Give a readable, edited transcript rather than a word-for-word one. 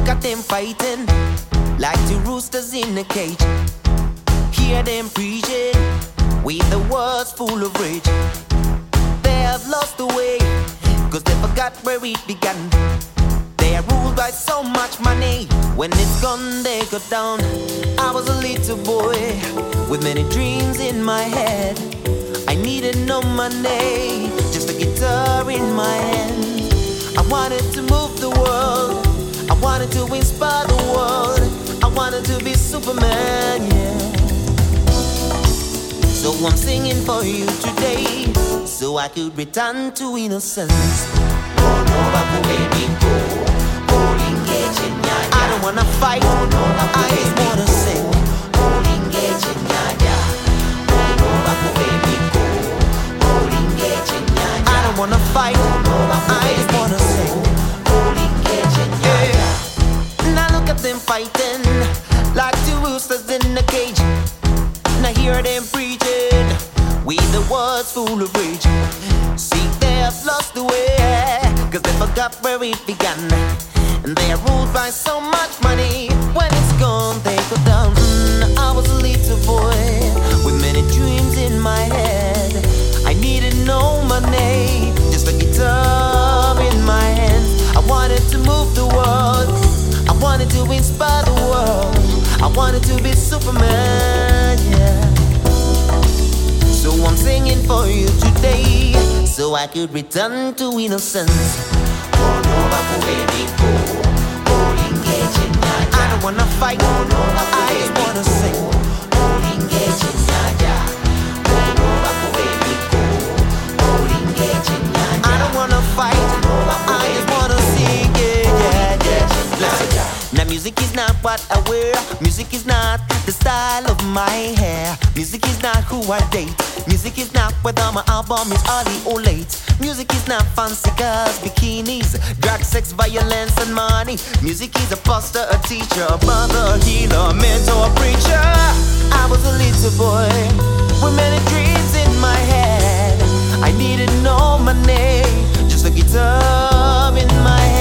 look at them fighting like two roosters in a cage. Hear them preaching with the words full of rage. They have lost the way, cause they forgot where it began. They are ruled by so much money. When it's gone, they go down. I was a little boy with many dreams in my head. I needed no money, just a guitar in my hand. I wanted to move the world, I wanted to inspire the world, I wanted to be Superman, yeah. So I'm singing for you today, so I could return to innocence. I don't wanna fight, I just wanna sing. I don't wanna fight, I just wanna sing. Yeah. Now look at them fighting like two roosters in a cage. Now hear them preaching with the words full of rage. See, they have lost the way, cause they forgot where it began. And they are ruled by so much money. When it's gone, they go down. I was a little boy with many dreams in my head. I needed no money, just a guitar in my hands. I wanted to move the world, I wanted to inspire the world, I wanted to be Superman, yeah. So I'm singing for you today, so I could return to innocence. I don't wanna fight, I just wanna sing. I don't wanna fight, I just wanna sing, yeah, yeah, yeah. Listen. Now music is not what I wear, music is not the style of my hair, music is not who I date, music is not whether my album is early or late. Music is not fancy cars, bikinis, drug, sex, violence and money. Music is a pastor, a teacher, a mother, a healer, a mentor, a preacher. I was a little boy with many dreams in my head. I needed no money, just a guitar in my head.